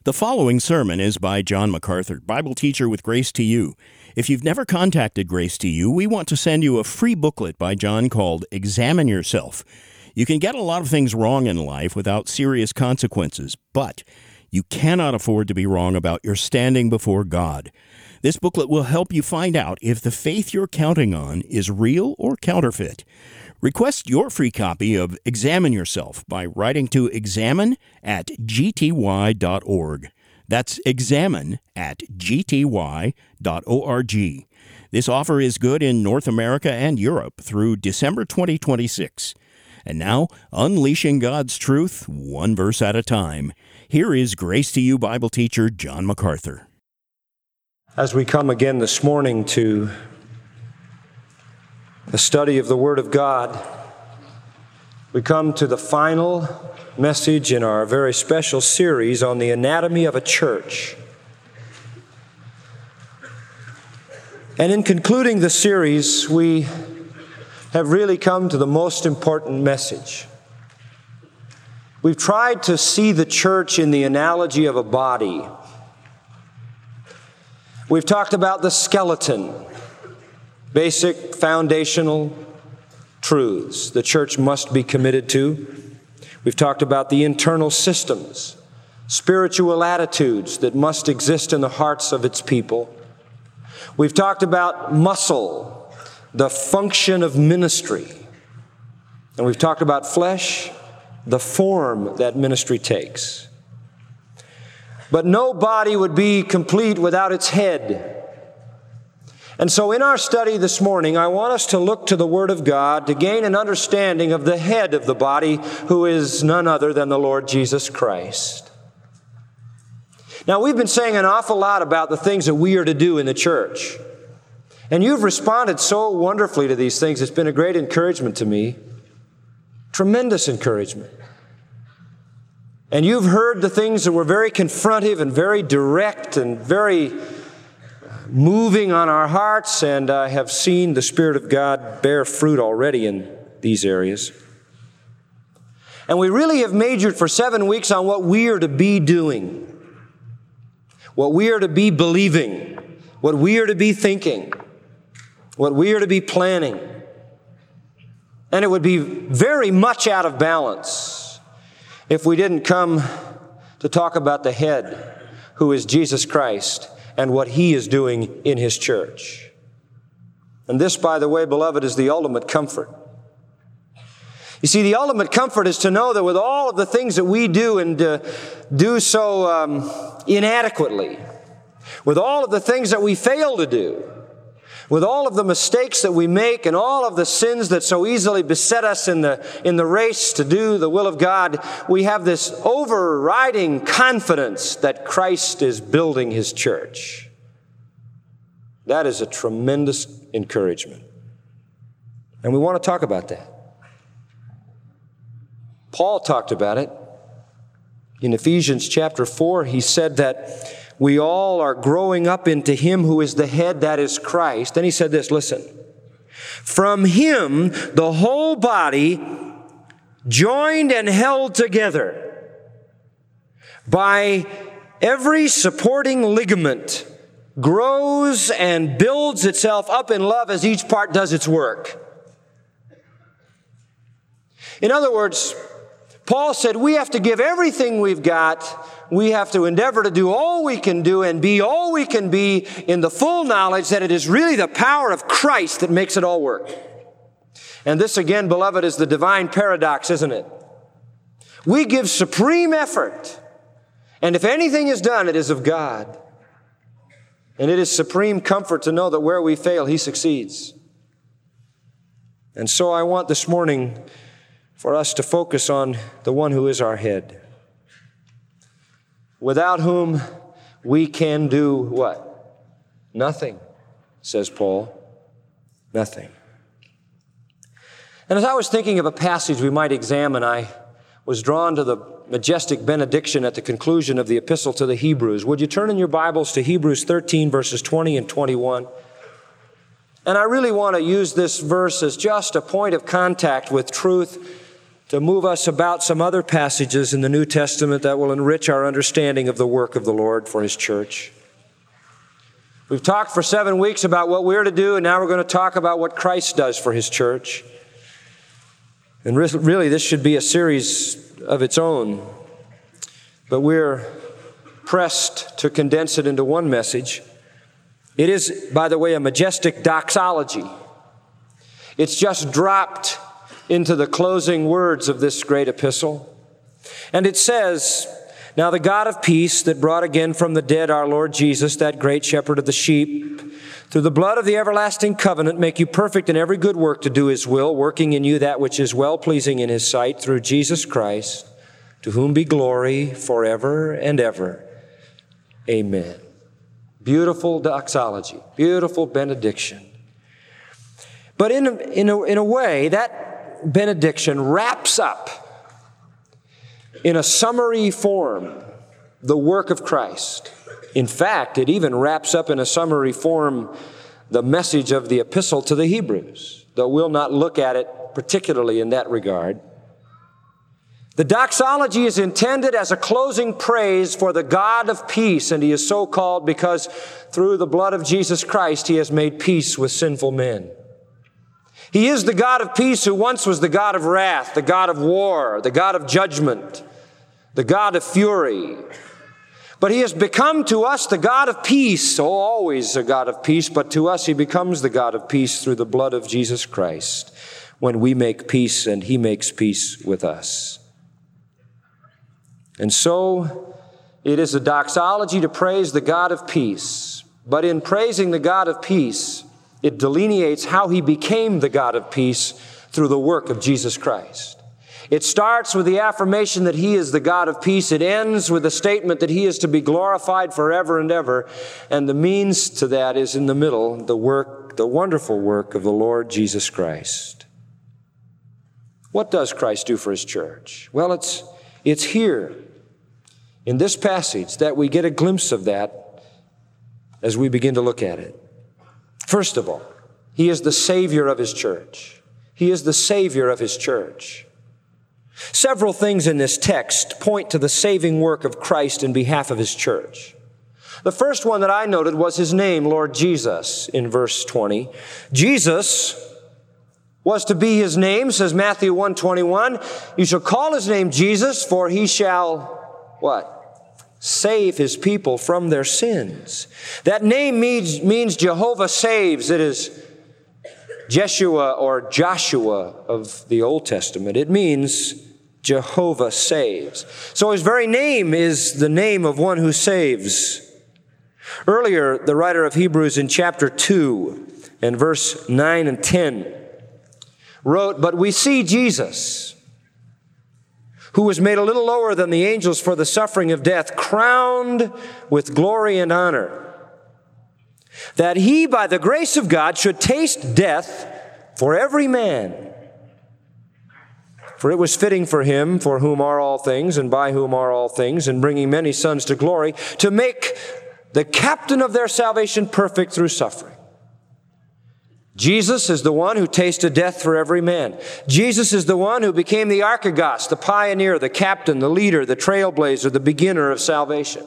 The following sermon is by John MacArthur, Bible teacher with Grace to You. If you've never contacted Grace to You, we want to send you a free booklet by John called Examine Yourself. You can get a lot of things wrong in life without serious consequences, but you cannot afford to be wrong about your standing before God. This booklet will help you find out if the faith you're counting on is real or counterfeit. Request your free copy of Examine Yourself by writing to examine@gty.org. That's examine@gty.org. This offer is good in North America and Europe through December 2026. And now, unleashing God's truth, one verse at a time. Here is Grace to You Bible teacher John MacArthur. As we come again this morning to the study of the Word of God, we come to the final message in our very special series on the anatomy of a church. And in concluding the series, we have really come to the most important message. We've tried to see the church in the analogy of a body. We've talked about the skeleton, basic foundational truths the church must be committed to. We've talked about the internal systems, spiritual attitudes that must exist in the hearts of its people. We've talked about muscle, the function of ministry. And we've talked about flesh, the form that ministry takes. But no body would be complete without its head. And so in our study this morning, I want us to look to the Word of God to gain an understanding of the head of the body, who is none other than the Lord Jesus Christ. Now, we've been saying an awful lot about the things that we are to do in the church. And you've responded so wonderfully to these things. It's been a great encouragement to me. Tremendous encouragement. And you've heard the things that were very confrontive and very direct and very moving on our hearts, and I have seen the Spirit of God bear fruit already in these areas. And we really have majored for 7 weeks on what we are to be doing, what we are to be believing, what we are to be thinking, what we are to be planning. And it would be very much out of balance if we didn't come to talk about the head, who is Jesus Christ, and what He is doing in His church. And this, by the way, beloved, is the ultimate comfort. You see, the ultimate comfort is to know that with all of the things that we do and do so inadequately, with all of the things that we fail to do, with all of the mistakes that we make and all of the sins that so easily beset us in the race to do the will of God, we have this overriding confidence that Christ is building His church. That is a tremendous encouragement. And we want to talk about that. Paul talked about it. In Ephesians chapter 4, he said that we all are growing up into Him who is the head, that is Christ. Then he said this, listen. From Him, the whole body, joined and held together by every supporting ligament, grows and builds itself up in love as each part does its work. In other words, Paul said we have to give everything we've got. We have to endeavor to do all we can do and be all we can be in the full knowledge that it is really the power of Christ that makes it all work. And this again, beloved, is the divine paradox, isn't it? We give supreme effort, and if anything is done, it is of God. And it is supreme comfort to know that where we fail, He succeeds. And so I want this morning for us to focus on the one who is our head, without whom we can do what? Nothing, says Paul. Nothing. And as I was thinking of a passage we might examine, I was drawn to the majestic benediction at the conclusion of the epistle to the Hebrews. Would you turn in your Bibles to Hebrews 13, verses 20 and 21? And I really want to use this verse as just a point of contact with truth to move us about some other passages in the New Testament that will enrich our understanding of the work of the Lord for His church. We've talked for 7 weeks about what we're to do, and now we're going to talk about what Christ does for His church. And really, this should be a series of its own, but we're pressed to condense it into one message. It is, by the way, a majestic doxology. It's just dropped into the closing words of this great epistle. And it says, "Now the God of peace that brought again from the dead our Lord Jesus, that great shepherd of the sheep, through the blood of the everlasting covenant, make you perfect in every good work to do His will, working in you that which is well-pleasing in His sight, through Jesus Christ, to whom be glory forever and ever. Amen." Beautiful doxology, beautiful benediction. But in a way, that benediction wraps up in a summary form the work of Christ. In fact, it even wraps up in a summary form the message of the epistle to the Hebrews, though we'll not look at it particularly in that regard. The doxology is intended as a closing praise for the God of peace, and He is so called because through the blood of Jesus Christ He has made peace with sinful men. He is the God of peace who once was the God of wrath, the God of war, the God of judgment, the God of fury. But He has become to us the God of peace, always a God of peace, but to us He becomes the God of peace through the blood of Jesus Christ when we make peace and He makes peace with us. And so it is a doxology to praise the God of peace. But in praising the God of peace, it delineates how He became the God of peace through the work of Jesus Christ. It starts with the affirmation that He is the God of peace. It ends with the statement that He is to be glorified forever and ever. And the means to that is in the middle, the wonderful work of the Lord Jesus Christ. What does Christ do for His church? Well, it's here in this passage that we get a glimpse of that as we begin to look at it. First of all, He is the Savior of His church. He is the Savior of His church. Several things in this text point to the saving work of Christ in behalf of His church. The first one that I noted was His name, Lord Jesus, in verse 20. Jesus was to be His name, says Matthew 1:21. You shall call His name Jesus, for He shall, what? Save His people from their sins. That name means Jehovah saves. It is Jeshua or Joshua of the Old Testament. It means Jehovah saves. So His very name is the name of one who saves. Earlier, the writer of Hebrews in chapter 2 and verse 9 and 10 wrote, "But we see Jesus, who was made a little lower than the angels for the suffering of death, crowned with glory and honor, that He, by the grace of God, should taste death for every man. For it was fitting for Him, for whom are all things, and by whom are all things, and bringing many sons to glory, to make the captain of their salvation perfect through suffering." Jesus is the one who tasted death for every man. Jesus is the one who became the archegos, the pioneer, the captain, the leader, the trailblazer, the beginner of salvation.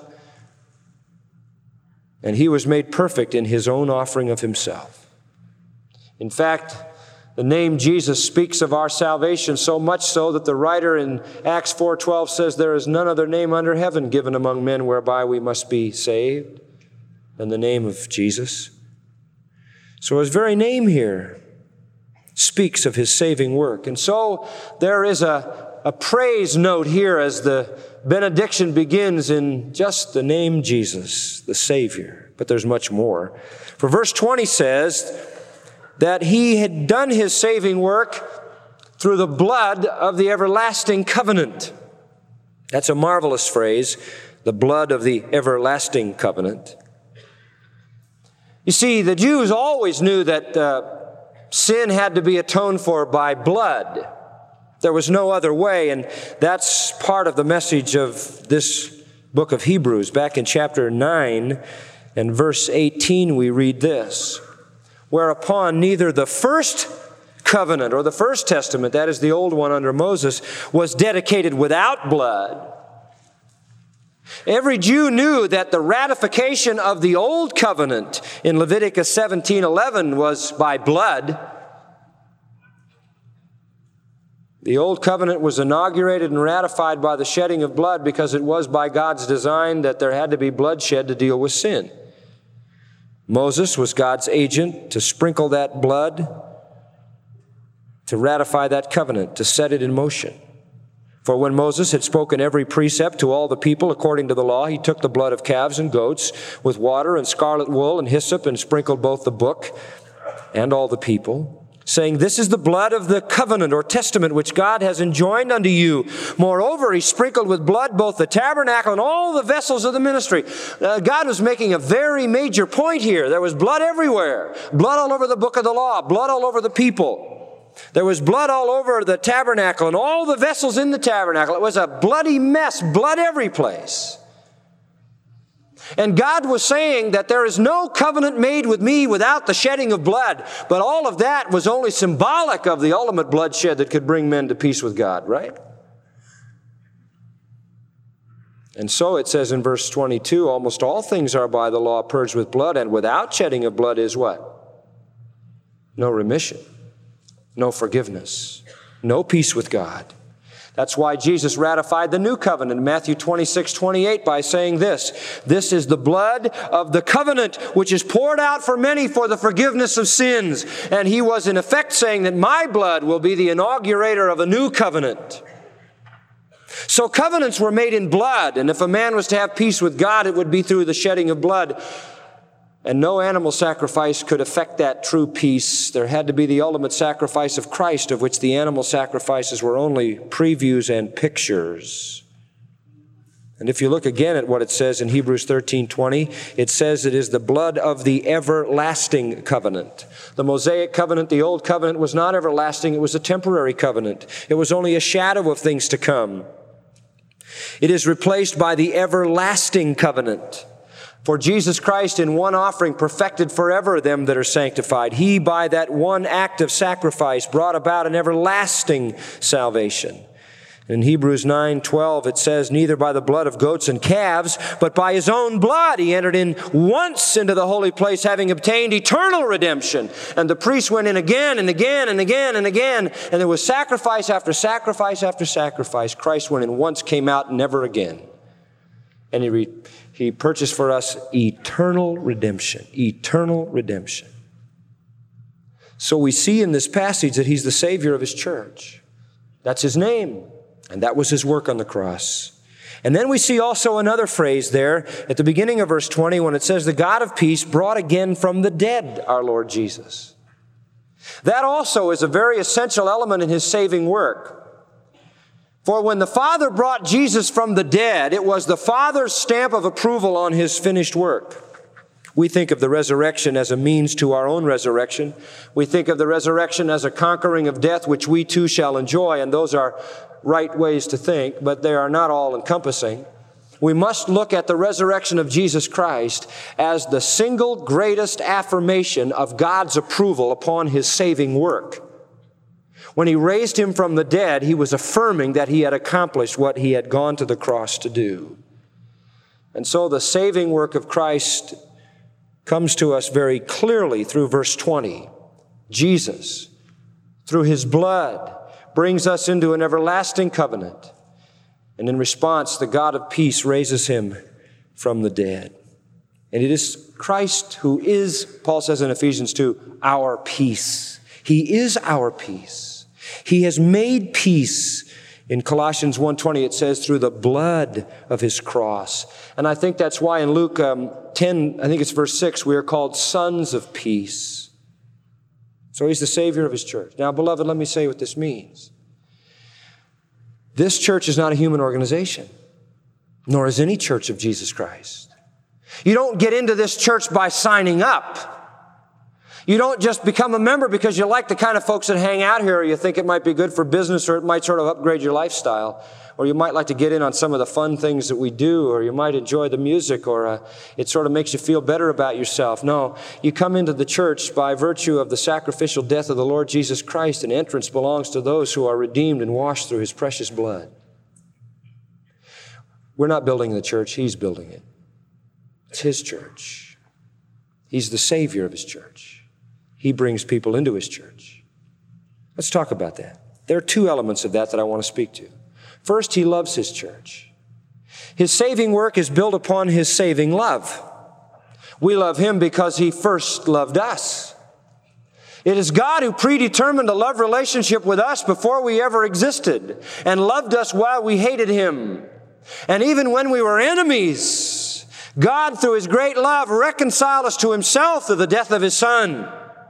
And He was made perfect in His own offering of Himself. In fact, the name Jesus speaks of our salvation, so much so that the writer in Acts 4:12 says, "There is none other name under heaven given among men whereby we must be saved than the name of Jesus." So His very name here speaks of His saving work. And so there is a praise note here as the benediction begins in just the name Jesus, the Savior. But there's much more. For verse 20 says that He had done His saving work through the blood of the everlasting covenant. That's a marvelous phrase, the blood of the everlasting covenant. You see, the Jews always knew that sin had to be atoned for by blood. There was no other way, and that's part of the message of this book of Hebrews. Back in chapter 9 and verse 18, we read this, "Whereupon neither the first covenant, or the first testament, that is the old one under Moses, was dedicated without blood, every Jew knew that the ratification of the old covenant in Leviticus 17:11 was by blood. The old covenant was inaugurated and ratified by the shedding of blood because it was by God's design that there had to be bloodshed to deal with sin. Moses was God's agent to sprinkle that blood, to ratify that covenant, to set it in motion. For when Moses had spoken every precept to all the people according to the law, he took the blood of calves and goats with water and scarlet wool and hyssop and sprinkled both the book and all the people, saying, "This is the blood of the covenant or testament which God has enjoined unto you." Moreover, he sprinkled with blood both the tabernacle and all the vessels of the ministry. God was making a very major point here. There was blood everywhere. Blood all over the book of the law. Blood all over the people. There was blood all over the tabernacle and all the vessels in the tabernacle. It was a bloody mess, blood every place. And God was saying that there is no covenant made with me without the shedding of blood. But all of that was only symbolic of the ultimate bloodshed that could bring men to peace with God, right? And so it says in verse 22, almost all things are by the law purged with blood, and without shedding of blood is what? No remission. No forgiveness, no peace with God. That's why Jesus ratified the new covenant in Matthew 26:28 by saying this, "This is the blood of the covenant which is poured out for many for the forgiveness of sins." And he was in effect saying that my blood will be the inaugurator of a new covenant. So covenants were made in blood, and if a man was to have peace with God, it would be through the shedding of blood. And no animal sacrifice could effect that true peace. There had to be the ultimate sacrifice of Christ, of which the animal sacrifices were only previews and pictures. And if you look again at what it says in Hebrews 13:20, it says it is the blood of the everlasting covenant. The Mosaic covenant, the old covenant, was not everlasting. It was a temporary covenant. It was only a shadow of things to come. It is replaced by the everlasting covenant. For Jesus Christ in one offering perfected forever them that are sanctified. He by that one act of sacrifice brought about an everlasting salvation. In Hebrews 9:12 it says, "Neither by the blood of goats and calves, but by his own blood he entered in once into the holy place, having obtained eternal redemption." And the priest went in again and again and again and again, and there was sacrifice after sacrifice after sacrifice. Christ went in once, came out never again. And he purchased for us eternal redemption. Eternal redemption. So we see in this passage that he's the Savior of his church. That's his name. And that was his work on the cross. And then we see also another phrase there at the beginning of verse 20 when it says, "The God of peace brought again from the dead our Lord Jesus." That also is a very essential element in his saving work. For when the Father brought Jesus from the dead, it was the Father's stamp of approval on his finished work. We think of the resurrection as a means to our own resurrection. We think of the resurrection as a conquering of death, which we too shall enjoy, and those are right ways to think, but they are not all encompassing. We must look at the resurrection of Jesus Christ as the single greatest affirmation of God's approval upon his saving work. When he raised him from the dead, he was affirming that he had accomplished what he had gone to the cross to do. And so the saving work of Christ comes to us very clearly through verse 20. Jesus, through his blood, brings us into an everlasting covenant. And in response, the God of peace raises him from the dead. And it is Christ who is, Paul says in Ephesians 2, our peace. He is our peace. He has made peace. In Colossians 1:20 it says through the blood of his cross. And I think that's why in Luke 10, I think it's verse 6, we are called sons of peace. So he's the Savior of his church. Now, beloved, let me say what this means. This church is not a human organization, nor is any church of Jesus Christ. You don't get into this church by signing up. You don't just become a member because you like the kind of folks that hang out here, or you think it might be good for business, or it might sort of upgrade your lifestyle, or you might like to get in on some of the fun things that we do, or you might enjoy the music, or it sort of makes you feel better about yourself. No, you come into the church by virtue of the sacrificial death of the Lord Jesus Christ, and entrance belongs to those who are redeemed and washed through His precious blood. We're not building the church, He's building it. It's His church. He's the Savior of His church. He brings people into His church. Let's talk about that. There are two elements of that I want to speak to. First, He loves His church. His saving work is built upon His saving love. We love Him because He first loved us. It is God who predetermined a love relationship with us before we ever existed, and loved us while we hated Him. And even when we were enemies, God, through His great love, reconciled us to Himself through the death of His Son.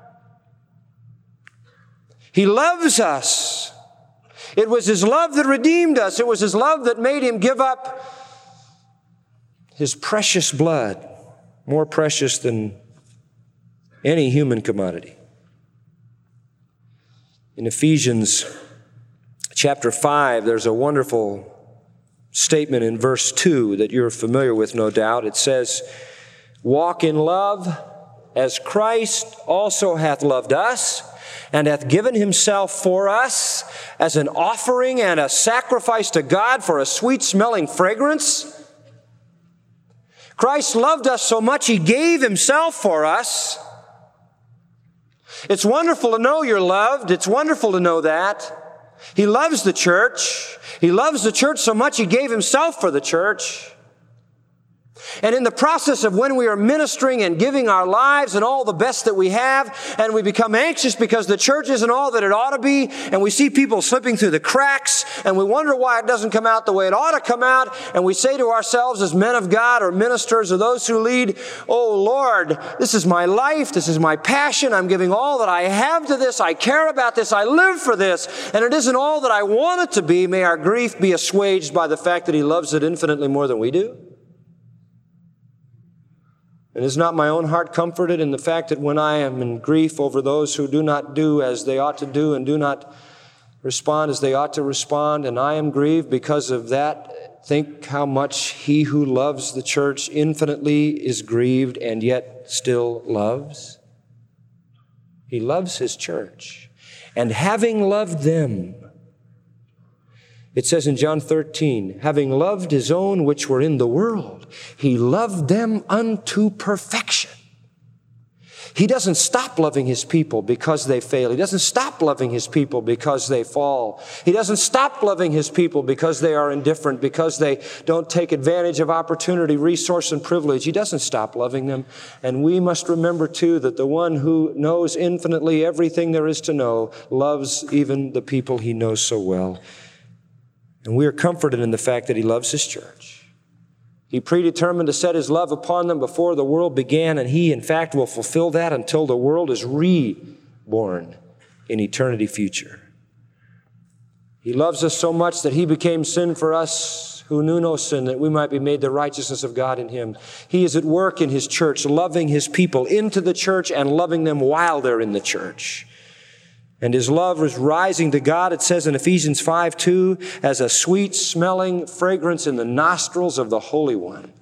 He loves us. It was His love that redeemed us. It was His love that made Him give up His precious blood, more precious than any human commodity. In Ephesians chapter 5, there's a wonderful statement in verse 2 that you're familiar with, no doubt. It says, "Walk in love as Christ also hath loved us, and hath given Himself for us as an offering and a sacrifice to God for a sweet-smelling fragrance." Christ loved us so much He gave Himself for us. It's wonderful to know you're loved. It's wonderful to know that. He loves the church. He loves the church so much He gave Himself for the church. And in the process of when we are ministering and giving our lives and all the best that we have, and we become anxious because the church isn't all that it ought to be, and we see people slipping through the cracks, and we wonder why it doesn't come out the way it ought to come out, and we say to ourselves as men of God or ministers or those who lead, "Oh Lord, this is my life, this is my passion, I'm giving all that I have to this, I care about this, I live for this, and it isn't all that I want it to be." May our grief be assuaged by the fact that He loves it infinitely more than we do. And is not my own heart comforted in the fact that when I am in grief over those who do not do as they ought to do and do not respond as they ought to respond, and I am grieved because of that, think how much He who loves the church infinitely is grieved and yet still loves? He loves His church. And having loved them, it says in John 13, having loved His own which were in the world, He loved them unto perfection. He doesn't stop loving His people because they fail. He doesn't stop loving His people because they fall. He doesn't stop loving His people because they are indifferent, because they don't take advantage of opportunity, resource, and privilege. He doesn't stop loving them. And we must remember, too, that the one who knows infinitely everything there is to know loves even the people He knows so well. And we are comforted in the fact that He loves His church. He predetermined to set His love upon them before the world began, and He, in fact, will fulfill that until the world is reborn in eternity future. He loves us so much that He became sin for us who knew no sin, that we might be made the righteousness of God in Him. He is at work in His church, loving His people into the church and loving them while they're in the church. And His love is rising to God, it says in Ephesians 5:2, as a sweet-smelling fragrance in the nostrils of the Holy One.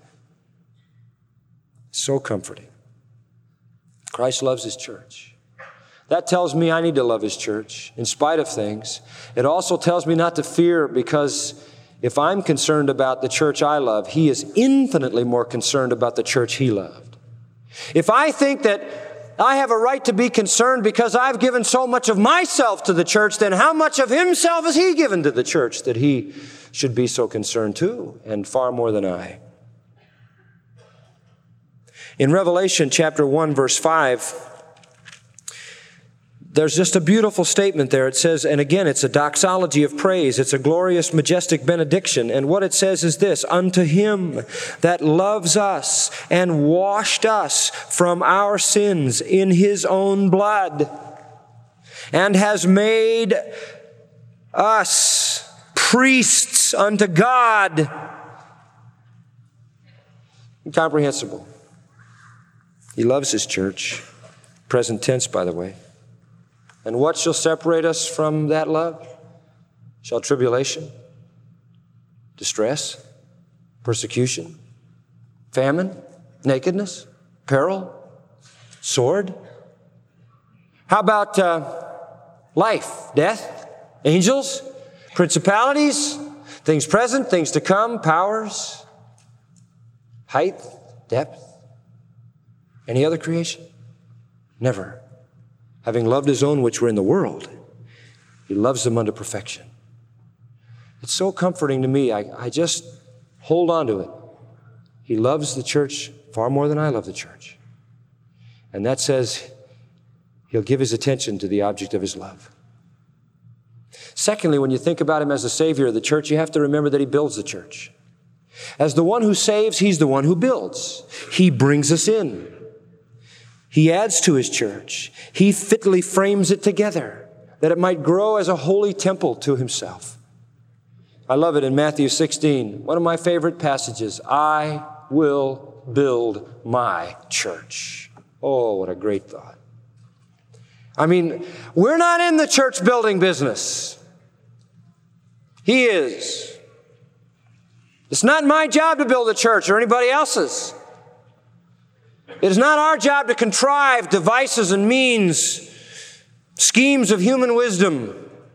So comforting. Christ loves His church. That tells me I need to love His church in spite of things. It also tells me not to fear, because if I'm concerned about the church I love, He is infinitely more concerned about the church He loved. If I think that I have a right to be concerned because I've given so much of myself to the church, then how much of Himself has He given to the church that He should be so concerned too, and far more than I? In Revelation chapter 1, verse 5, there's just a beautiful statement there. It says, and again, it's a doxology of praise. It's a glorious, majestic benediction. And what it says is this: unto Him that loves us and washed us from our sins in His own blood, and has made us priests unto God. Incomprehensible. He loves His church. Present tense, by the way. And what shall separate us from that love? Shall tribulation, distress, persecution, famine, nakedness, peril, sword? How about life, death, angels, principalities, things present, things to come, powers, height, depth, any other creation? Never. Having loved his own which were in the world, he loves them unto perfection. It's so comforting to me. I just hold on to it. He loves the church far more than I love the church. And that says he'll give his attention to the object of his love. Secondly, when you think about him as the Savior of the church, you have to remember that he builds the church. As the one who saves, he's the one who builds. He brings us in. He adds to his church. He fitly frames it together that it might grow as a holy temple to himself. I love it in Matthew 16, one of my favorite passages. I will build my church. Oh, what a great thought. I mean, we're not in the church building business. He is. It's not my job to build a church or anybody else's. It is not our job to contrive devices and means, schemes of human wisdom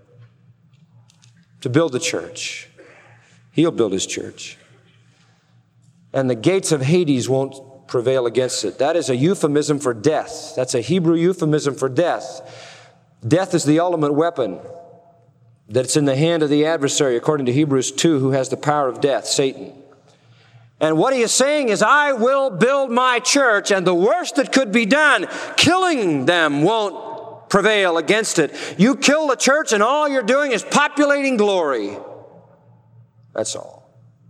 to build the church. He'll build his church. And the gates of Hades won't prevail against it. That is a euphemism for death. That's a Hebrew euphemism for death. Death is the ultimate weapon that's in the hand of the adversary, according to Hebrews 2, who has the power of death, Satan. And what he is saying is, I will build my church, and the worst that could be done, killing them, won't prevail against it. You kill the church, and all you're doing is populating glory. That's all.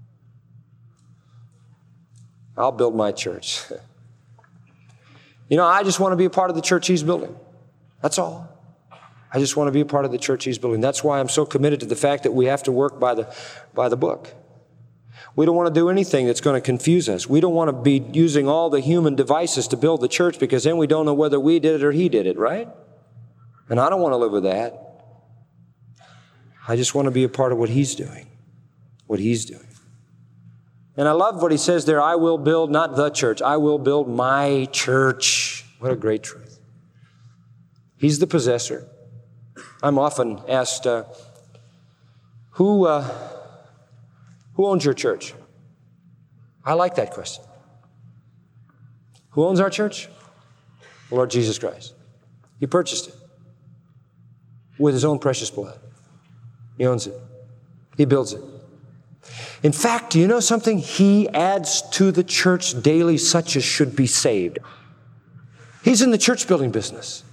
I'll build my church. You know, I just want to be a part of the church he's building. That's all. I just want to be a part of the church he's building. That's why I'm so committed to the fact that we have to work by the book. We don't want to do anything that's going to confuse us. We don't want to be using all the human devices to build the church, because then we don't know whether we did it or he did it, right? And I don't want to live with that. I just want to be a part of what he's doing. What he's doing. And I love what he says there, I will build, not the church, I will build my church. What a great truth. He's the possessor. I'm often asked, who owns your church? I like that question. Who owns our church? The Lord Jesus Christ. He purchased it with his own precious blood. He owns it. He builds it. In fact, do you know something? He adds to the church daily such as should be saved. He's in the church building business.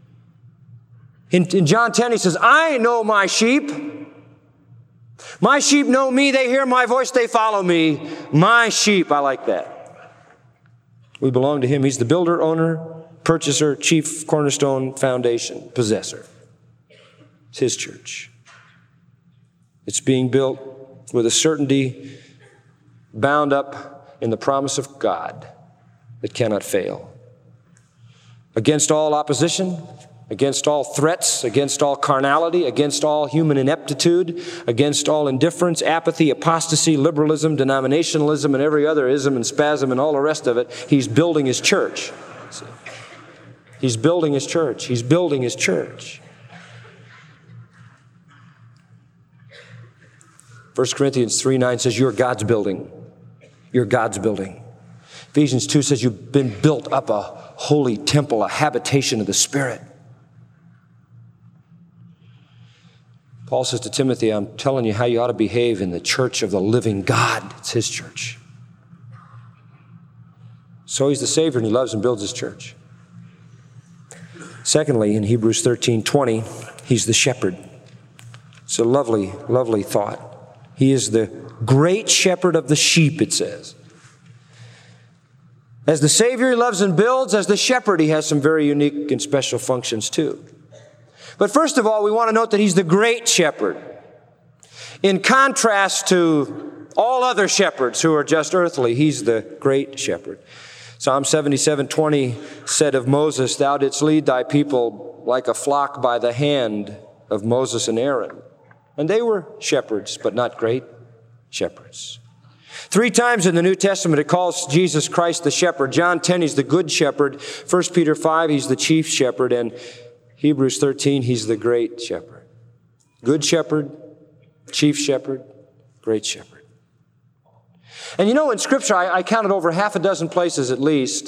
In John 10, he says, I know my sheep. My sheep know me. They hear my voice. They follow me. My sheep. I like that. We belong to him. He's the builder, owner, purchaser, chief cornerstone, foundation, possessor. It's his church. It's being built with a certainty bound up in the promise of God that cannot fail. Against all opposition, against all threats, against all carnality, against all human ineptitude, against all indifference, apathy, apostasy, liberalism, denominationalism, and every other ism and spasm and all the rest of it, he's building his church. He's building his church. He's building his church. 1 Corinthians 3:9 says, you're God's building. You're God's building. Ephesians 2 says, you've been built up a holy temple, a habitation of the Spirit. Paul says to Timothy, I'm telling you how you ought to behave in the church of the living God. It's his church. So he's the Savior, and he loves and builds his church. Secondly, in Hebrews 13:20, he's the shepherd. It's a lovely, lovely thought. He is the great shepherd of the sheep, it says. As the Savior, he loves and builds. As the shepherd, he has some very unique and special functions too. But first of all, we want to note that he's the great shepherd. In contrast to all other shepherds who are just earthly, he's the great shepherd. Psalm 77:20 said of Moses, "Thou didst lead thy people like a flock by the hand of Moses and Aaron." And they were shepherds, but not great shepherds. 3 times in the New Testament it calls Jesus Christ the shepherd. John 10, he's the good shepherd. 1 Peter 5, he's the chief shepherd. And Hebrews 13, he's the great shepherd. Good shepherd, chief shepherd, great shepherd. And you know, in Scripture, I counted over half a dozen places at least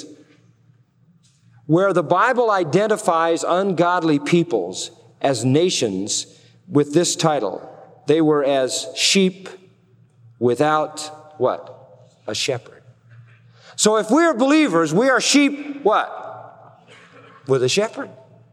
where the Bible identifies ungodly peoples as nations with this title. They were as sheep without what? A shepherd. So if we are believers, we are sheep, what? With a shepherd.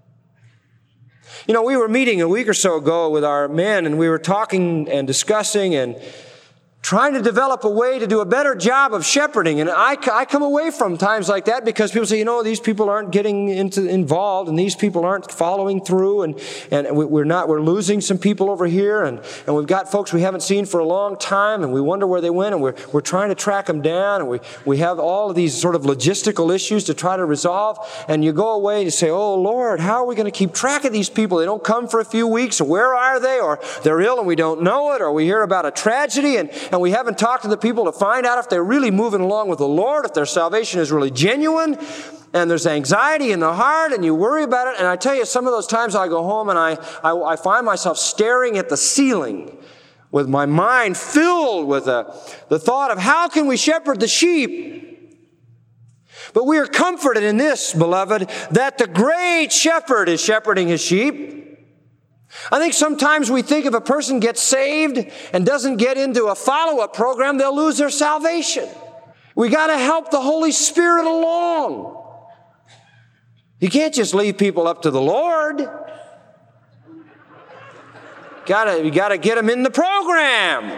You know, we were meeting a week or so ago with our men, and we were talking and discussing and trying to develop a way to do a better job of shepherding. And I come away from times like that because people say, you know, these people aren't getting involved, and these people aren't following through, and we're losing some people over here, and we've got folks we haven't seen for a long time, and we wonder where they went, and we're trying to track them down, and we have all of these sort of logistical issues to try to resolve. And you go away and you say, oh Lord, how are we going to keep track of these people? They don't come for a few weeks, or where are they? Or they're ill and we don't know it, or we hear about a tragedy and we haven't talked to the people to find out if they're really moving along with the Lord, if their salvation is really genuine, and there's anxiety in the heart, and you worry about it. And I tell you, some of those times I go home and I find myself staring at the ceiling with my mind filled with the thought of how can we shepherd the sheep? But we are comforted in this, beloved, that the great shepherd is shepherding his sheep. I think sometimes we think if a person gets saved and doesn't get into a follow-up program, they'll lose their salvation. We got to help the Holy Spirit along. You can't just leave people up to the Lord. You got to get them in the program.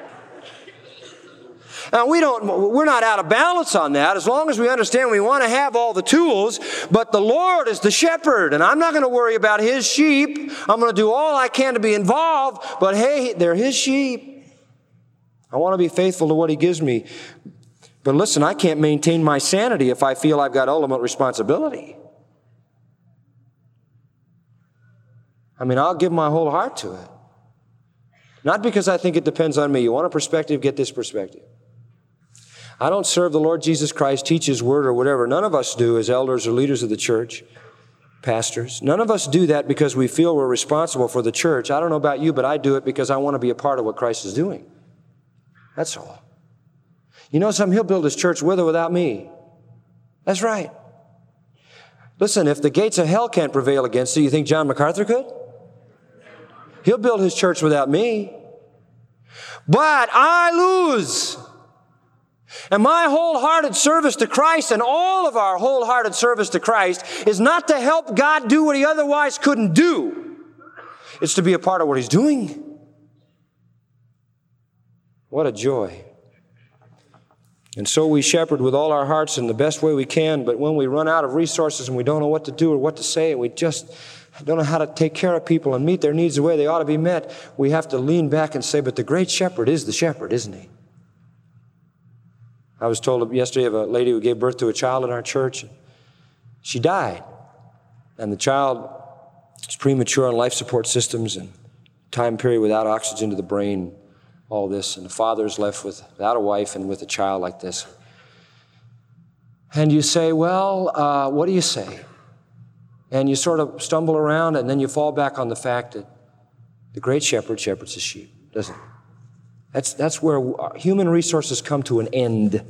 Now, we're not out of balance on that, as long as we understand we want to have all the tools, but the Lord is the shepherd, and I'm not going to worry about his sheep. I'm going to do all I can to be involved, but hey, they're his sheep. I want to be faithful to what he gives me. But listen, I can't maintain my sanity if I feel I've got ultimate responsibility. I mean, I'll give my whole heart to it. Not because I think it depends on me. You want a perspective? Get this perspective. I don't serve the Lord Jesus Christ, teach his word or whatever. None of us do as elders or leaders of the church, pastors. None of us do that because we feel we're responsible for the church. I don't know about you, but I do it because I want to be a part of what Christ is doing. That's all. You know something? He'll build his church with or without me. That's right. Listen, if the gates of hell can't prevail against it, you think John MacArthur could? He'll build his church without me. But I lose. And my wholehearted service to Christ, and all of our wholehearted service to Christ, is not to help God do what he otherwise couldn't do. It's to be a part of what he's doing. What a joy. And so we shepherd with all our hearts in the best way we can, but when we run out of resources and we don't know what to do or what to say, and we just don't know how to take care of people and meet their needs the way they ought to be met, we have to lean back and say, but the great shepherd is the shepherd, isn't he? I was told yesterday of a lady who gave birth to a child in our church. She died. And the child was premature on life support systems and time period without oxygen to the brain, all this. And the father's left without a wife and with a child like this. And you say, well, what do you say? And you sort of stumble around, and then you fall back on the fact that the great shepherd shepherds his sheep, doesn't it? That's where human resources come to an end.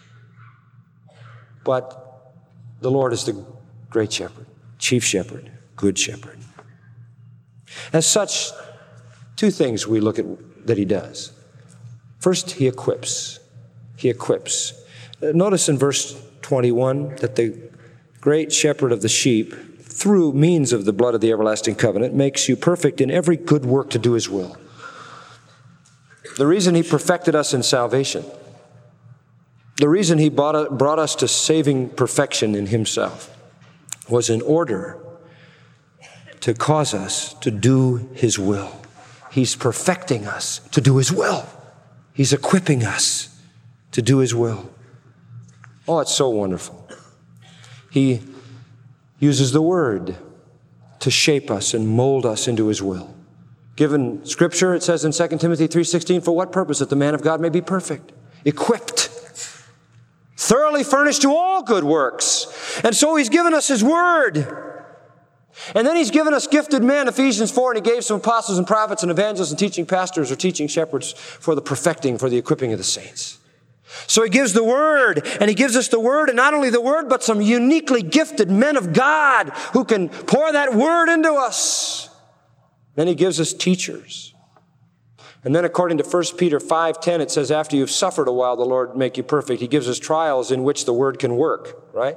But the Lord is the great shepherd, chief shepherd, good shepherd. As such, two things we look at that he does. First, he equips. He equips. Notice in verse 21 that the great shepherd of the sheep, through means of the blood of the everlasting covenant, makes you perfect in every good work to do his will. The reason he perfected us in salvation, the reason he brought us to saving perfection in himself, was in order to cause us to do his will. He's perfecting us to do his will. He's equipping us to do his will. Oh, it's so wonderful. He uses the Word to shape us and mold us into His will. Given Scripture, it says in 2 Timothy 3:16, for what purpose? That the man of God may be perfect, equipped, thoroughly furnished to all good works. And so He's given us His Word. And then He's given us gifted men, Ephesians 4, and He gave some apostles and prophets and evangelists and teaching pastors or teaching shepherds for the perfecting, for the equipping of the saints. So He gives the Word, and He gives us the Word, and not only the Word, but some uniquely gifted men of God who can pour that Word into us. Then He gives us teachers. And then according to 1 Peter 5:10, it says, after you've suffered a while, the Lord make you perfect. He gives us trials in which the Word can work, right?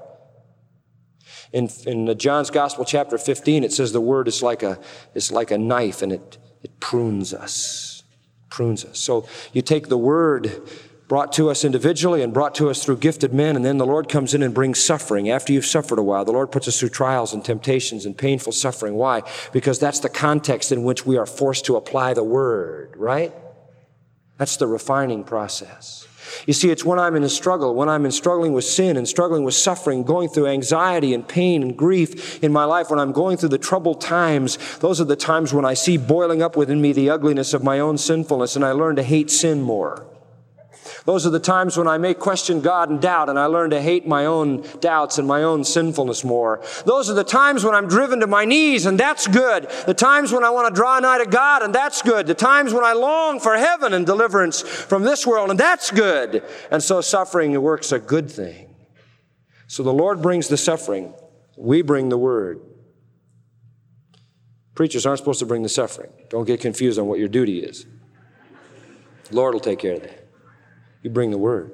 In John's Gospel, chapter 15, it says the Word is like a knife, and it prunes us. Prunes us. So you take the Word brought to us individually and brought to us through gifted men, and then the Lord comes in and brings suffering. After you've suffered a while, the Lord puts us through trials and temptations and painful suffering. Why? Because that's the context in which we are forced to apply the Word, right? That's the refining process. You see, it's when I'm in a struggle, when I'm struggling with sin and struggling with suffering, going through anxiety and pain and grief in my life, when I'm going through the troubled times, those are the times when I see boiling up within me the ugliness of my own sinfulness, and I learn to hate sin more. Those are the times when I may question God and doubt, and I learn to hate my own doubts and my own sinfulness more. Those are the times when I'm driven to my knees, and that's good. The times when I want to draw nigh to God, and that's good. The times when I long for heaven and deliverance from this world, and that's good. And so suffering works a good thing. So the Lord brings the suffering. We bring the Word. Preachers aren't supposed to bring the suffering. Don't get confused on what your duty is. The Lord will take care of that. You bring the Word.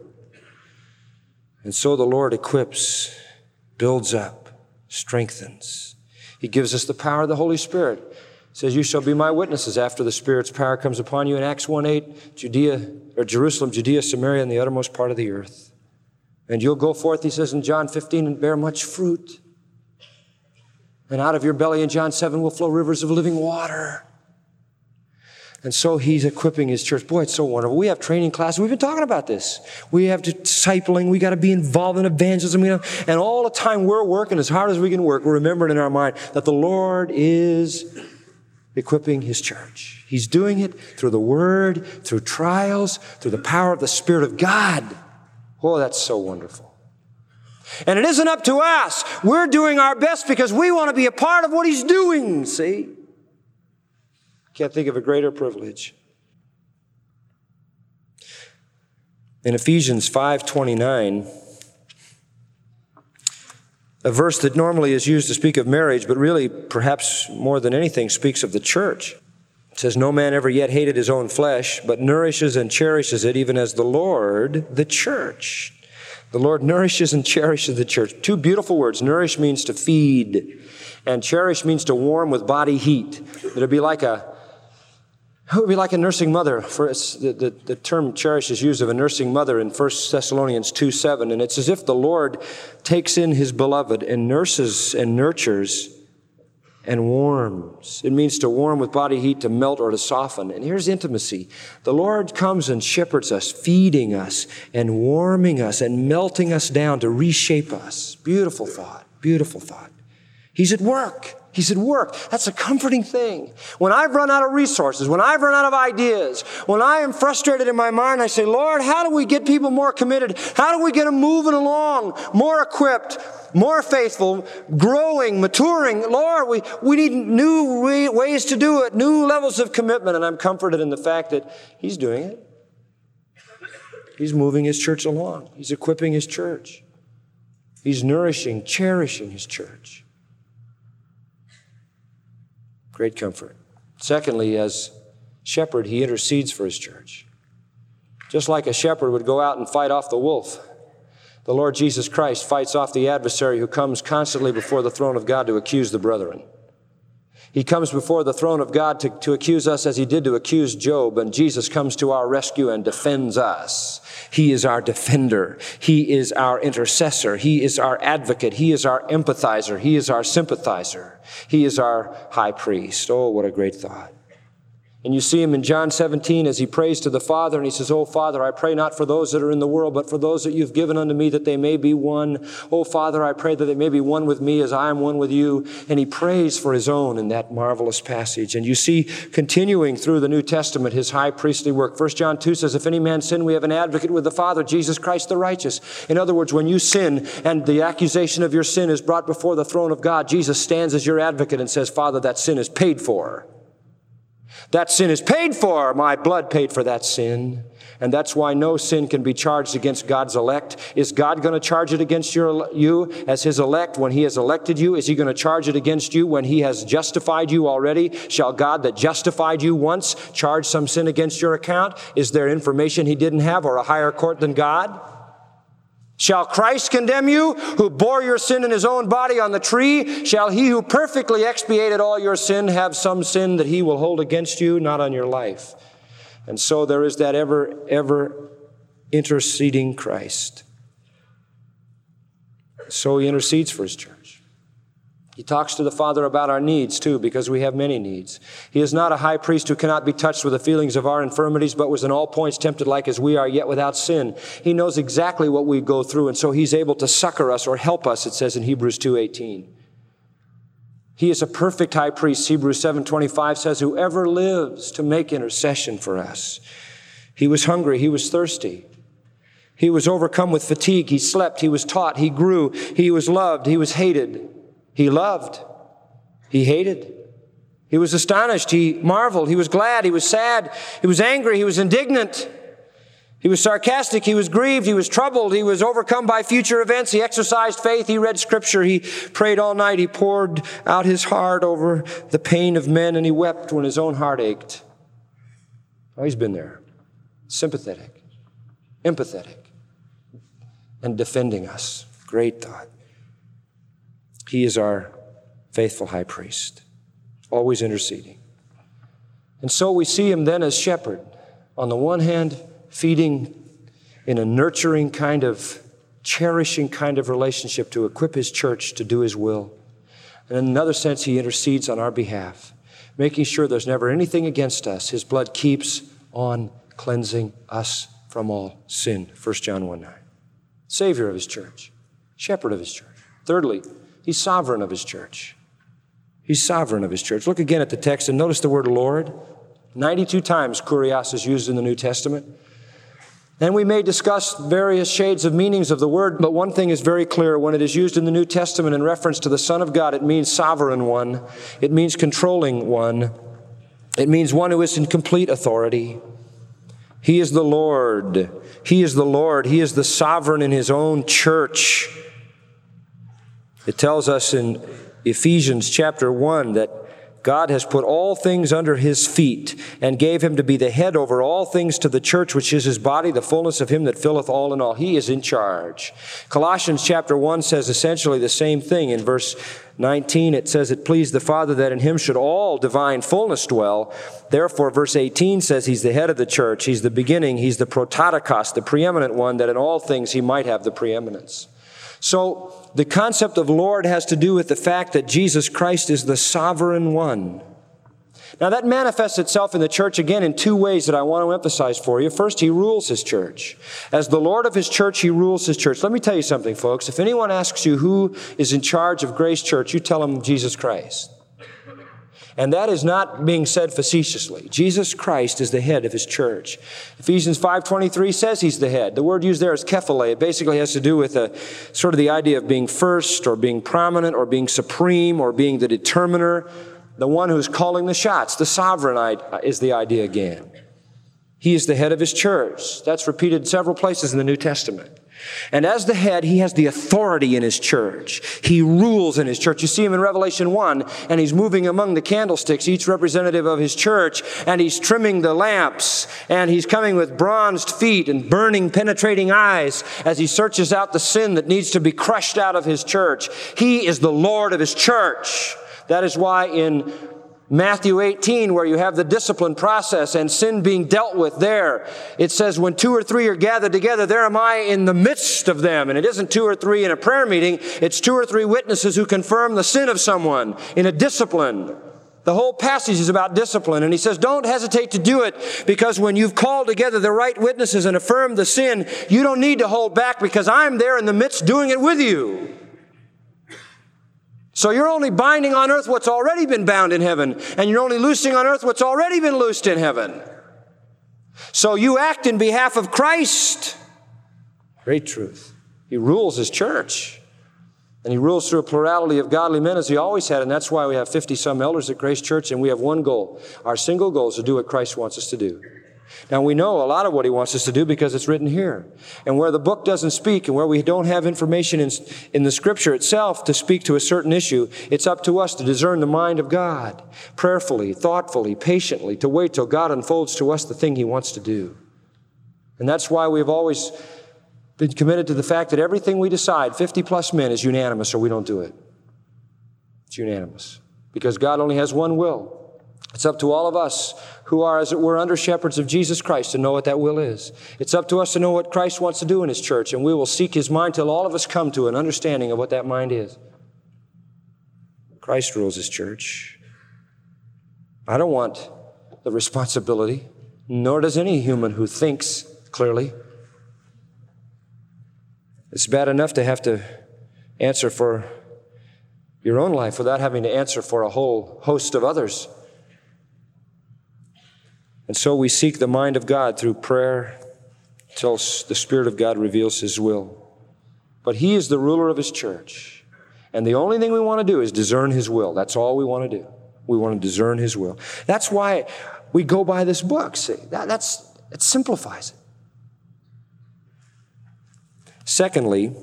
And so the Lord equips, builds up, strengthens. He gives us the power of the Holy Spirit. He says, you shall be my witnesses after the Spirit's power comes upon you in Acts 1:8, Jerusalem, Judea, Samaria, and the uttermost part of the earth. And you'll go forth, he says in John 15, and bear much fruit. And out of your belly in John 7 will flow rivers of living water. And so He's equipping His church. Boy, it's so wonderful. We have training classes. We've been talking about this. We have discipling. We got to be involved in evangelism. And all the time we're working as hard as we can work, we're remembering in our mind that the Lord is equipping His church. He's doing it through the Word, through trials, through the power of the Spirit of God. Oh, that's so wonderful. And it isn't up to us. We're doing our best because we want to be a part of what He's doing, see? Can't think of a greater privilege. In Ephesians 5:29, a verse that normally is used to speak of marriage, but really, perhaps more than anything, speaks of the church. It says, no man ever yet hated his own flesh, but nourishes and cherishes it, even as the Lord, the church. The Lord nourishes and cherishes the church. Two beautiful words. Nourish means to feed, and cherish means to warm with body heat. It would be like a nursing mother. The term cherish is used of a nursing mother in 1 Thessalonians 2:7, and it's as if the Lord takes in His beloved and nurses and nurtures and warms. It means to warm with body heat, to melt or to soften. And here's intimacy. The Lord comes and shepherds us, feeding us and warming us and melting us down to reshape us. Beautiful thought, beautiful thought. He's at work. He's at work. That's a comforting thing. When I've run out of resources, when I've run out of ideas, when I am frustrated in my mind, I say, Lord, how do we get people more committed? How do we get them moving along, more equipped, more faithful, growing, maturing? Lord, we need new ways to do it, new levels of commitment. And I'm comforted in the fact that He's doing it. He's moving His church along. He's equipping His church. He's nourishing, cherishing His church. Great comfort. Secondly, as shepherd, He intercedes for His church. Just like a shepherd would go out and fight off the wolf, the Lord Jesus Christ fights off the adversary who comes constantly before the throne of God to accuse the brethren. He comes before the throne of God to accuse us as He did to accuse Job, and Jesus comes to our rescue and defends us. He is our defender. He is our intercessor. He is our advocate. He is our empathizer. He is our sympathizer. He is our high priest. Oh, what a great thought. And you see him in John 17 as he prays to the Father, and he says, "Oh, Father, I pray not for those that are in the world, but for those that you've given unto me, that they may be one. Oh, Father, I pray that they may be one with me as I am one with you." And he prays for his own in that marvelous passage. And you see, continuing through the New Testament, his high priestly work. 1 John 2 says, "If any man sin, we have an advocate with the Father, Jesus Christ the righteous." In other words, when you sin and the accusation of your sin is brought before the throne of God, Jesus stands as your advocate and says, "Father, that sin is paid for. That sin is paid for. My blood paid for that sin." And that's why no sin can be charged against God's elect. Is God going to charge it against you as his elect when he has elected you? Is he going to charge it against you when he has justified you already? Shall God that justified you once charge some sin against your account? Is there information he didn't have or a higher court than God? Shall Christ condemn you, who bore your sin in his own body on the tree? Shall he who perfectly expiated all your sin have some sin that he will hold against you? Not on your life. And so there is that ever interceding Christ. So he intercedes for his church. He talks to the Father about our needs, too, because we have many needs. He is not a high priest who cannot be touched with the feelings of our infirmities, but was in all points tempted like as we are, yet without sin. He knows exactly what we go through, and so he's able to succor us or help us, it says in Hebrews 2:18. He is a perfect high priest. Hebrews 7:25 says, "Whoever lives to make intercession for us." He was hungry. He was thirsty. He was overcome with fatigue. He slept. He was taught. He grew. He was loved. He was hated. He loved. He hated. He was astonished. He marveled. He was glad. He was sad. He was angry. He was indignant. He was sarcastic. He was grieved. He was troubled. He was overcome by future events. He exercised faith. He read Scripture. He prayed all night. He poured out his heart over the pain of men, and he wept when his own heart ached. Oh, he's been there. Sympathetic, empathetic, and defending us. Great thought. He is our faithful high priest, always interceding. And so we see him then as shepherd. On the one hand, feeding in a nurturing kind of, cherishing kind of relationship to equip his church to do his will. And in another sense, he intercedes on our behalf, making sure there's never anything against us. His blood keeps on cleansing us from all sin. 1 John 1:9. Savior of his church, shepherd of his church. Thirdly, he's sovereign of his church. He's sovereign of his church. Look again at the text and notice the word Lord. 92 times kurios is used in the New Testament. And we may discuss various shades of meanings of the word, but one thing is very clear. When it is used in the New Testament in reference to the Son of God, it means sovereign one. It means controlling one. It means one who is in complete authority. He is the Lord. He is the Lord. He is the sovereign in his own church. It tells us in Ephesians chapter 1 that God has put all things under his feet and gave him to be the head over all things to the church, which is his body, the fullness of him that filleth all in all. He is in charge. Colossians chapter 1 says essentially the same thing. In verse 19, it says, "It pleased the Father that in him should all divine fullness dwell." Therefore, verse 18 says he's the head of the church. He's the beginning. He's the prototokos, the preeminent one, that in all things he might have the preeminence. So the concept of Lord has to do with the fact that Jesus Christ is the sovereign one. Now that manifests itself in the church again in two ways that I want to emphasize for you. First, he rules his church. As the Lord of his church, he rules his church. Let me tell you something, folks. If anyone asks you who is in charge of Grace Church, you tell them Jesus Christ. And that is not being said facetiously. Jesus Christ is the head of his church. Ephesians 5:23 says he's the head. The word used there is kephale. It basically has to do with sort of the idea of being first or being prominent or being supreme or being the determiner, the one who's calling the shots. The sovereign is the idea again. He is the head of his church. That's repeated several places in the New Testament. And as the head, he has the authority in his church. He rules in his church. You see him in Revelation 1, and he's moving among the candlesticks, each representative of his church, and he's trimming the lamps, and he's coming with bronzed feet and burning, penetrating eyes as he searches out the sin that needs to be crushed out of his church. He is the Lord of his church. That is why in Matthew 18, where you have the discipline process and sin being dealt with there, it says, when 2 or 3 are gathered together, there am I in the midst of them. And it isn't 2 or 3 in a prayer meeting. It's 2 or 3 witnesses who confirm the sin of someone in a discipline. The whole passage is about discipline. And he says, don't hesitate to do it, because when you've called together the right witnesses and affirmed the sin, you don't need to hold back, because I'm there in the midst doing it with you. So you're only binding on earth what's already been bound in heaven, and you're only loosing on earth what's already been loosed in heaven. So you act in behalf of Christ. Great truth. He rules his church. And he rules through a plurality of godly men, as he always had. And that's why we have 50-some elders at Grace Church, and we have one goal. Our single goal is to do what Christ wants us to do. Now, we know a lot of what he wants us to do because it's written here. And where the book doesn't speak, and where we don't have information in the Scripture itself to speak to a certain issue, it's up to us to discern the mind of God, prayerfully, thoughtfully, patiently, to wait till God unfolds to us the thing he wants to do. And that's why we've always been committed to the fact that everything we decide, 50-plus men, is unanimous, or we don't do it. It's unanimous. Because God only has one will. It's up to all of us who are, as it were, under shepherds of Jesus Christ to know what that will is. It's up to us to know what Christ wants to do in his church, and we will seek his mind till all of us come to an understanding of what that mind is. Christ rules his church. I don't want the responsibility, nor does any human who thinks clearly. It's bad enough to have to answer for your own life without having to answer for a whole host of others. And so we seek the mind of God through prayer until the Spirit of God reveals his will. But he is the ruler of his church. And the only thing we want to do is discern his will. That's all we want to do. We want to discern his will. That's why we go by this book. See, it simplifies it. Secondly,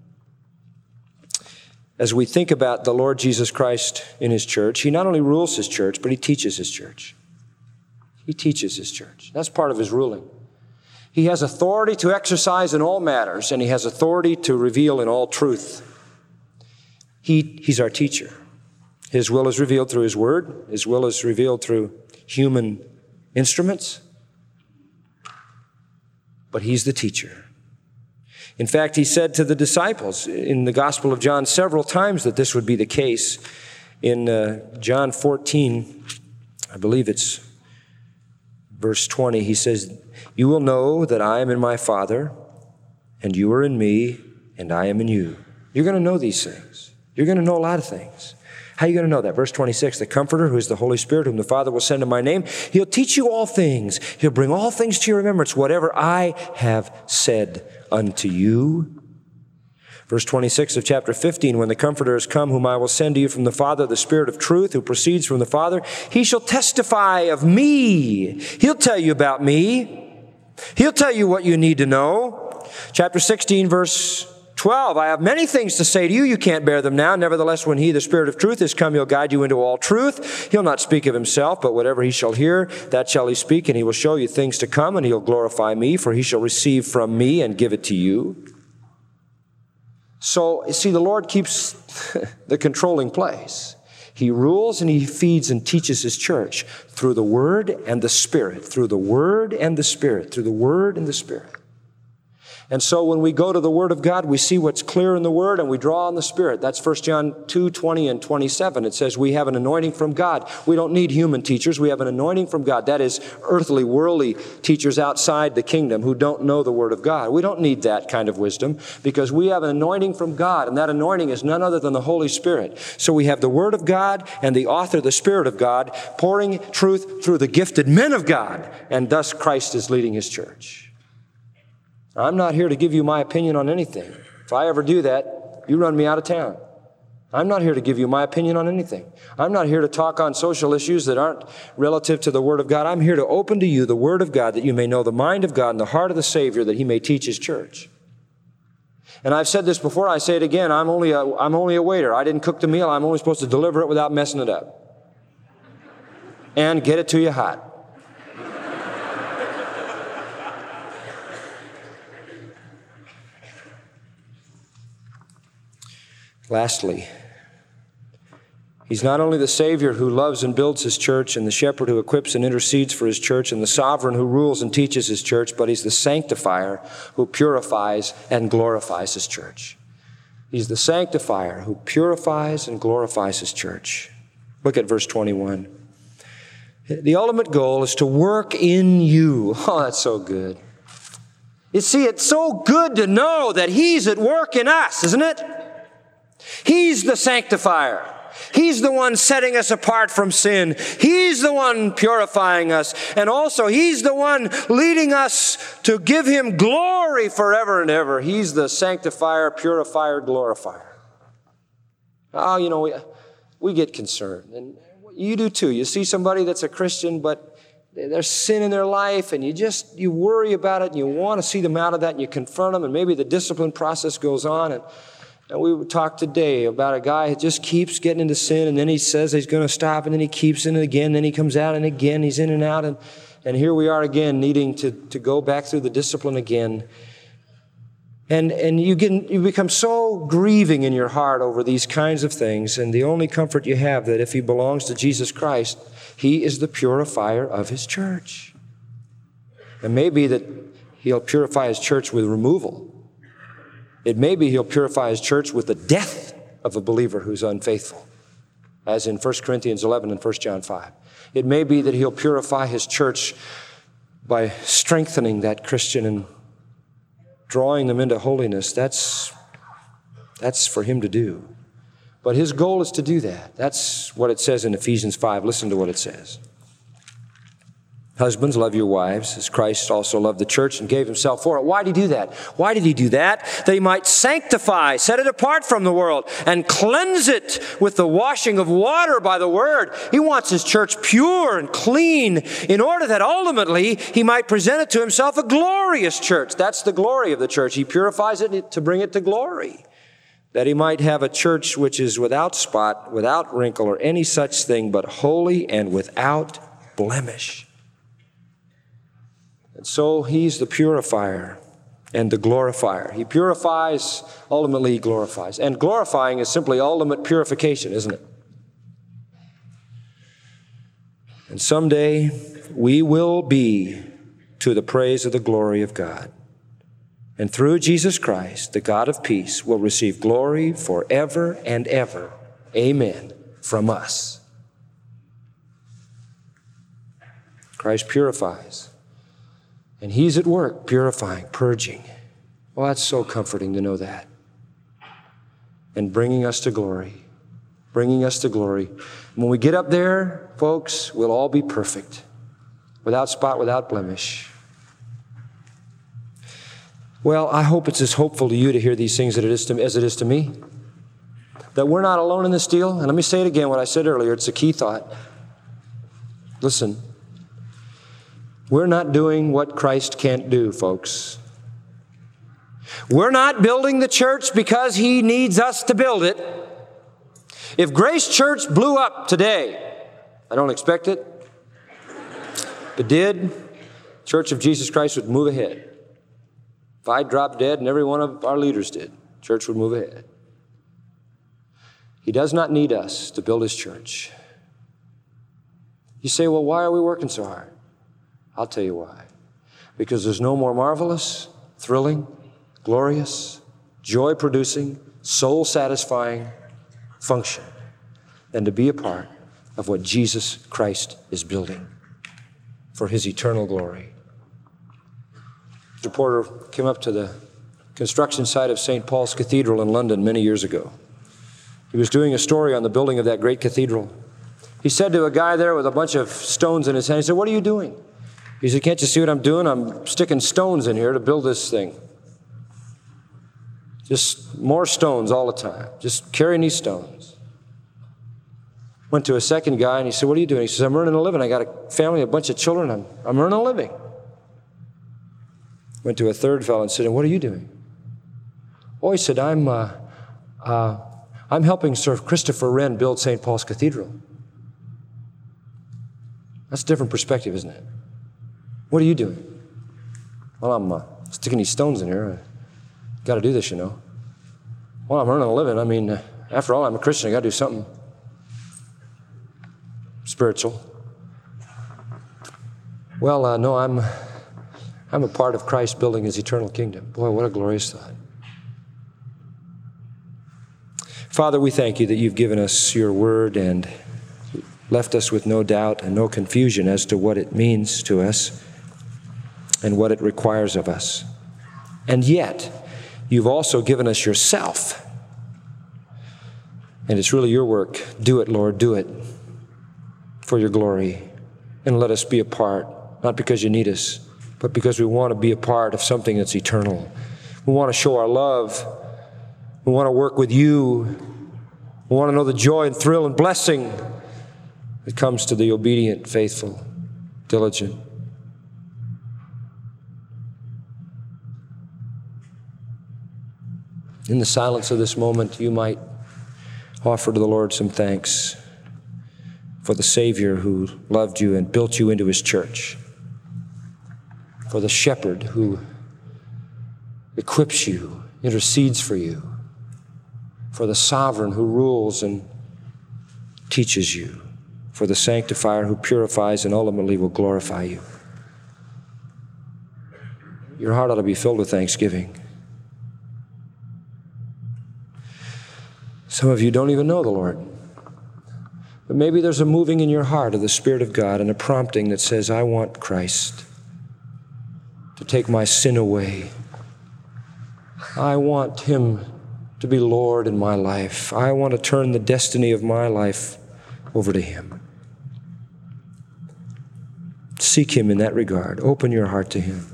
as we think about the Lord Jesus Christ in his church, he not only rules his church, but he teaches his church. He teaches his church. That's part of his ruling. He has authority to exercise in all matters, and he has authority to reveal in all truth. He's our teacher. His will is revealed through his word. His will is revealed through human instruments. But he's the teacher. In fact, he said to the disciples in the Gospel of John several times that this would be the case. In John 14, I believe it's verse 20, he says, "You will know that I am in my Father, and you are in me, and I am in you." You're going to know these things. You're going to know a lot of things. How are you going to know that? Verse 26, "The Comforter, who is the Holy Spirit, whom the Father will send in my name, he'll teach you all things. He'll bring all things to your remembrance, whatever I have said unto you." Verse 26 of chapter 15, "When the Comforter is come, whom I will send to you from the Father, the Spirit of truth, who proceeds from the Father, he shall testify of me." He'll tell you about me. He'll tell you what you need to know. Chapter 16, verse 12, "I have many things to say to you. You can't bear them now. Nevertheless, when he, the Spirit of truth, is come, he'll guide you into all truth. He'll not speak of himself, but whatever he shall hear, that shall he speak, and he will show you things to come, and he'll glorify me, for he shall receive from me and give it to you." So, you see, the Lord keeps the controlling place. He rules and he feeds and teaches his church through the Word and the Spirit, through the Word and the Spirit, through the Word and the Spirit. And so when we go to the Word of God, we see what's clear in the Word and we draw on the Spirit. That's 1 John 2, 20 and 27. It says we have an anointing from God. We don't need human teachers. We have an anointing from God. That is earthly, worldly teachers outside the kingdom who don't know the Word of God. We don't need that kind of wisdom because we have an anointing from God, and that anointing is none other than the Holy Spirit. So we have the Word of God and the author, the Spirit of God, pouring truth through the gifted men of God, and thus Christ is leading his church. I'm not here to give you my opinion on anything. If I ever do that, you run me out of town. I'm not here to give you my opinion on anything. I'm not here to talk on social issues that aren't relative to the Word of God. I'm here to open to you the Word of God that you may know the mind of God and the heart of the Savior that he may teach his church. And I've said this before, I say it again, I'm only a waiter. I didn't cook the meal. I'm only supposed to deliver it without messing it up. And get it to you hot. Lastly, he's not only the Savior who loves and builds his church and the shepherd who equips and intercedes for his church and the sovereign who rules and teaches his church, but he's the sanctifier who purifies and glorifies his church. He's the sanctifier who purifies and glorifies his church. Look at verse 21. The ultimate goal is to work in you. Oh, that's so good. You see, it's so good to know that He's at work in us, isn't it? He's the sanctifier. He's the one setting us apart from sin. He's the one purifying us. And also, He's the one leading us to give Him glory forever and ever. He's the sanctifier, purifier, glorifier. Oh, we get concerned. And you do too. You see somebody that's a Christian, but there's sin in their life, and you worry about it, and you want to see them out of that, and you confront them, and maybe the discipline process goes on. And we talked today about a guy who just keeps getting into sin, and then he says he's going to stop, and then he keeps in it again, then he comes out, and again he's in and out, and here we are again needing to go back through the discipline again. And you become so grieving in your heart over these kinds of things, and the only comfort you have that if he belongs to Jesus Christ, He is the purifier of His church. It may be that He'll purify His church with removal. It may be He'll purify His church with the death of a believer who's unfaithful, as in 1 Corinthians 11 and 1 John 5. It may be that He'll purify His church by strengthening that Christian and drawing them into holiness. That's for Him to do. But His goal is to do that. That's what it says in Ephesians 5. Listen to what it says. Husbands, love your wives, as Christ also loved the church and gave Himself for it. Why did He do that? Why did He do that? That He might sanctify, set it apart from the world, and cleanse it with the washing of water by the Word. He wants His church pure and clean in order that ultimately He might present it to Himself a glorious church. That's the glory of the church. He purifies it to bring it to glory. That He might have a church which is without spot, without wrinkle, or any such thing, but holy and without blemish. And so He's the purifier and the glorifier. He purifies, ultimately He glorifies. And glorifying is simply ultimate purification, isn't it? And someday we will be to the praise of the glory of God. And through Jesus Christ, the God of peace will receive glory forever and ever. Amen. From us. Christ purifies. And He's at work purifying, purging. Well, that's so comforting to know that. And bringing us to glory. Bringing us to glory. When we get up there, folks, we'll all be perfect. Without spot, without blemish. Well, I hope it's as hopeful to you to hear these things as it is to me. That we're not alone in this deal. And let me say it again, what I said earlier. It's a key thought. Listen. We're not doing what Christ can't do, folks. We're not building the church because He needs us to build it. If Grace Church blew up today, I don't expect it. If it did, Church of Jesus Christ would move ahead. If I dropped dead and every one of our leaders did, church would move ahead. He does not need us to build His church. You say, well, why are we working so hard? I'll tell you why. Because there's no more marvelous, thrilling, glorious, joy-producing, soul-satisfying function than to be a part of what Jesus Christ is building for His eternal glory. Mr. Porter came up to the construction site of St. Paul's Cathedral in London many years ago. He was doing a story on the building of that great cathedral. He said to a guy there with a bunch of stones in his hand, he said, "What are you doing?" He said, "Can't you see what I'm doing? I'm sticking stones in here to build this thing. Just more stones all the time. Just carrying these stones." Went to a second guy and he said, "What are you doing?" He says, "I'm earning a living. I got a family, a bunch of children. I'm earning a living." Went to a third fellow and said, "And what are you doing?" "Oh," he said, I'm helping Sir Christopher Wren build St. Paul's Cathedral." That's a different perspective, isn't it? "What are you doing?" "Well, I'm sticking these stones in here. Got to do this, you know." "Well, I'm earning a living. I mean, after all, I'm a Christian. I got to do something spiritual." "Well, no, I'm a part of Christ building His eternal kingdom." Boy, what a glorious thought. Father, we thank You that You've given us Your word, and left us with no doubt and no confusion as to what it means to us and what it requires of us. And yet, you've also given us yourself. And it's really your work. Do it, Lord, do it for your glory. And let us be a part, not because you need us, but because we want to be a part of something that's eternal. We want to show our love. We want to work with you. We want to know the joy and thrill and blessing that comes to the obedient, faithful, diligent. In the silence of this moment, you might offer to the Lord some thanks for the Savior who loved you and built you into his church, for the shepherd who equips you, intercedes for you, for the sovereign who rules and teaches you, for the sanctifier who purifies and ultimately will glorify you. Your heart ought to be filled with thanksgiving. Some of you don't even know the Lord. But maybe there's a moving in your heart of the Spirit of God and a prompting that says, I want Christ to take my sin away. I want him to be Lord in my life. I want to turn the destiny of my life over to him. Seek him in that regard. Open your heart to him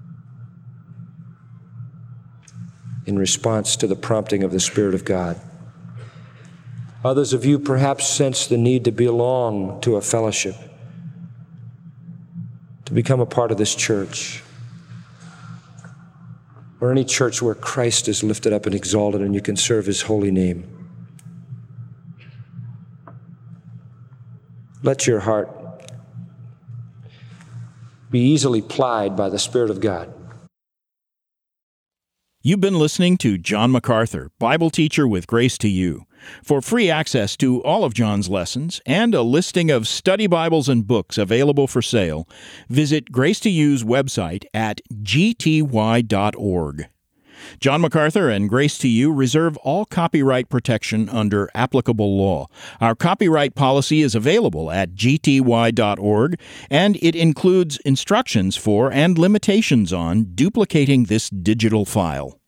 in response to the prompting of the Spirit of God. Others of you perhaps sense the need to belong to a fellowship, to become a part of this church, or any church where Christ is lifted up and exalted and you can serve his holy name. Let your heart be easily plied by the Spirit of God. You've been listening to John MacArthur, Bible teacher with Grace to You. For free access to all of John's lessons and a listing of study Bibles and books available for sale, visit Grace to You's website at gty.org. John MacArthur and Grace to You reserve all copyright protection under applicable law. Our copyright policy is available at gty.org, and it includes instructions for and limitations on duplicating this digital file.